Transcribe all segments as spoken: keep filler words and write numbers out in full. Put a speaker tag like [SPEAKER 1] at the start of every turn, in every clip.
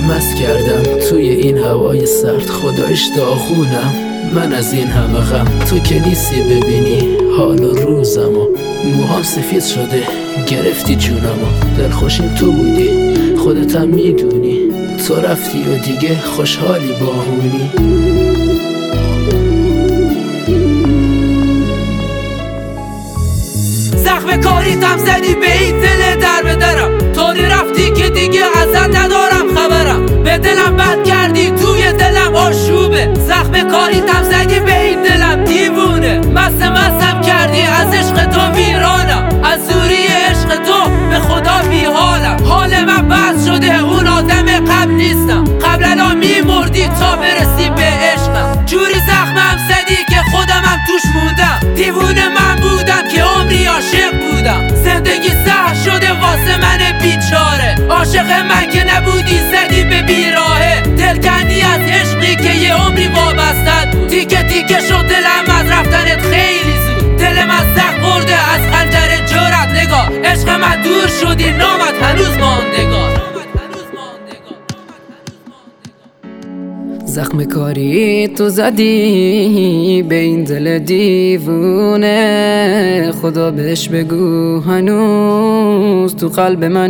[SPEAKER 1] مست کردم توی این هوای سرد، خدایش داغونم من از این همه غم. تو که نیستی ببینی حال و روزمو، موهام سفید شده گرفتی جونمو. دلخوشیم تو بودی خودتم میدونی، تو رفتی و دیگه خوشحالی باهونی.
[SPEAKER 2] زخم کاریتم زدی به این دل در به درم، طوری رفتی که دیگه ازت ندارم خبرم. به دلم بد کردی توی دلم آشوبه، زخم کاریتم زدی به این دلم دیوونه. مست مستم کردی از عشق تو ویرانم، از زوری عشق تو به خدا بی حالم. حال من بس شده اون آدم قبل نیستم، قبل الان میمردی تا برسی به عشقم. جوری زخمم زدی که خودمم توش موندم، دیوونه من بودم که عمری عاشق بودم. زندگی سخت شده واسه من بیچاره، عاشق من که نبودی زدی به بیراهه. دلکندی از عشقی که یه عمری وابستت، تیکه تیکه شد دلم از رفتنت خیلی زود. دل من زخم خورده از خنجر جرأت نگاه، عشق من دور شدی نامت هنوز ماندگار.
[SPEAKER 3] زخم کاری تو زدی به این دل دیوونه، خدا بهش بگو هنوز تو قلب من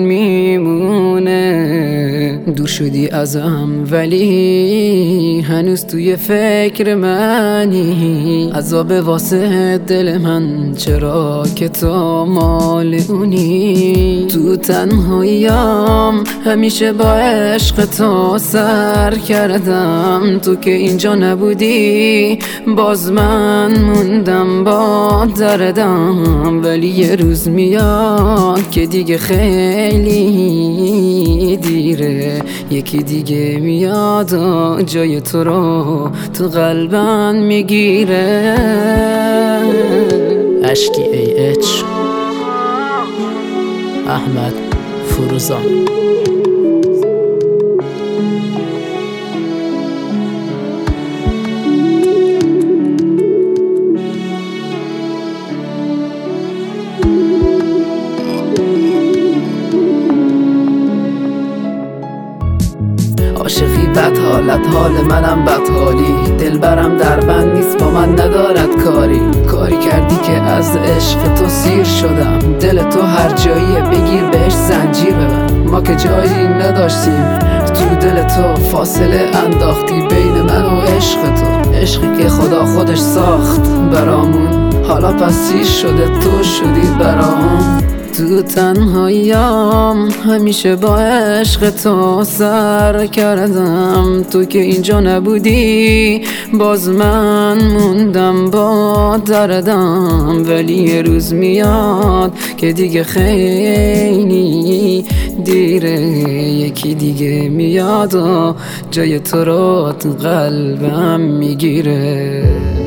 [SPEAKER 3] میمونه. دور شدی ازم ولی هنوز توی فکر منی، عذاب واسه دل من چرا که تو مال اونی. تو تنهاییم همیشه با عشق تو سر کردم، تو که اینجا نبودی باز من موندم با دردم. ولی یه روز میاد که دیگه خیلی دیره، یکی دیگه میاد و جای تو رو تو قلبم میگیره.
[SPEAKER 1] اشکی ای اچ احمد فروزان.
[SPEAKER 3] عاشقی بد حالت، حال منم بد حالی، دلبرم در بند نیست با من ندارد کاری. کاری کردی که از عشق تو سیر شدم، دل تو هر جاییه بگیر بهش زنجیر ببند. ما که جایی نداشتیم تو دل تو، فاصله انداختی بین من و عشق تو. عشقی که خدا خودش ساخت برامون، حالا پس سیر شده تو شدی برامون. تو تنهاییم همیشه با عشق تو سر کردم، تو که اینجا نبودی باز من موندم با دردم. ولی یه روز میاد که دیگه خیلی دیره، یکی دیگه میاد و جای تو رو تو قلبم میگیره.